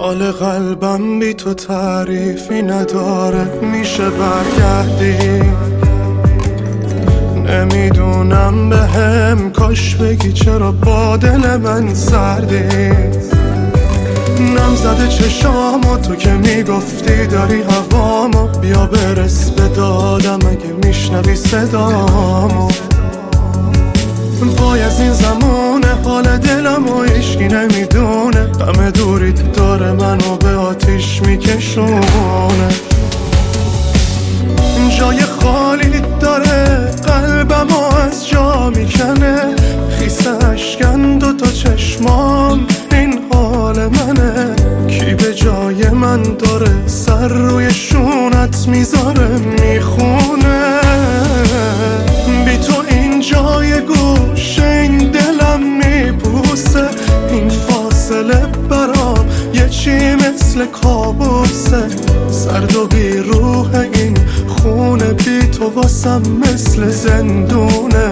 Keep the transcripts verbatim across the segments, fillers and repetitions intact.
حال قلبم بی تو تعریفی نداره، میشه برگردی؟ نمیدونم به هم کاش بگی چرا با دل من سردی. نم زده چشامو تو که میگفتی داری هوامو، بیا برس به دادم اگه میشنوی صدامو. وای از این زمانه حال دلم و عشقی نمیدونه، غم دوریت داره منو به آتیش میکشونه. جای خالی داره قلبم و از جا میکنه، خیس اشکن دو تا چشمام این حال منه. کی به جای من داره سر روی شونت میذاره میخونه. بی تو این جای گوشه این دلم میبوسه، این فاصله برام یه چی مثل کابوسه. سرد و بی روح این خونه بی تو واسم مثل زندونه.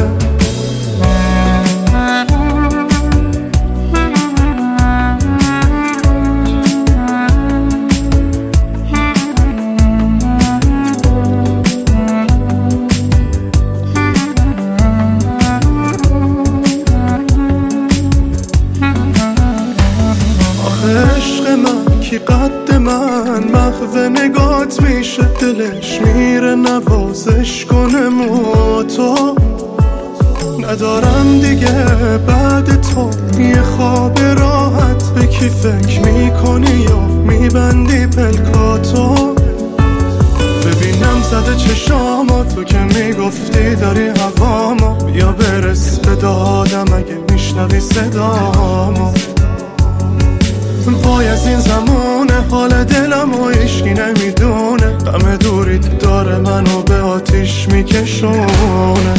عشق من کی قد من، محو نگات میشه دلش میره نوازش کنه. مو تو ندارم دیگه بعد تو، یه خواب راحت به کی فکر میکنی یا میبندی پلکاتو. ببینم زده چشامو تو که میگفتی داری هوامو، بیا برس به دادم اگه میشنوی صدامو. وای از این زمانه حال دلم و عشقی نمیدونه، غم دوریت داره منو به آتیش میکشونه.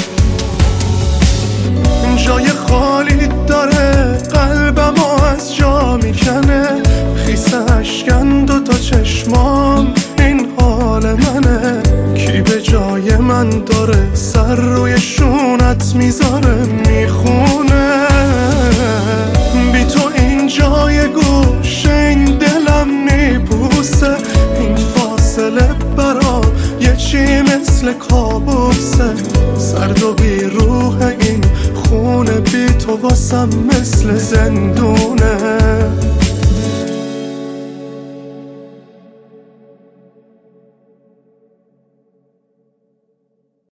جای خالی داره قلبم و از جا میکنه، خیس اشکن دو تا چشمام این حال منه. کی به جای من داره سر روی شونت میذاره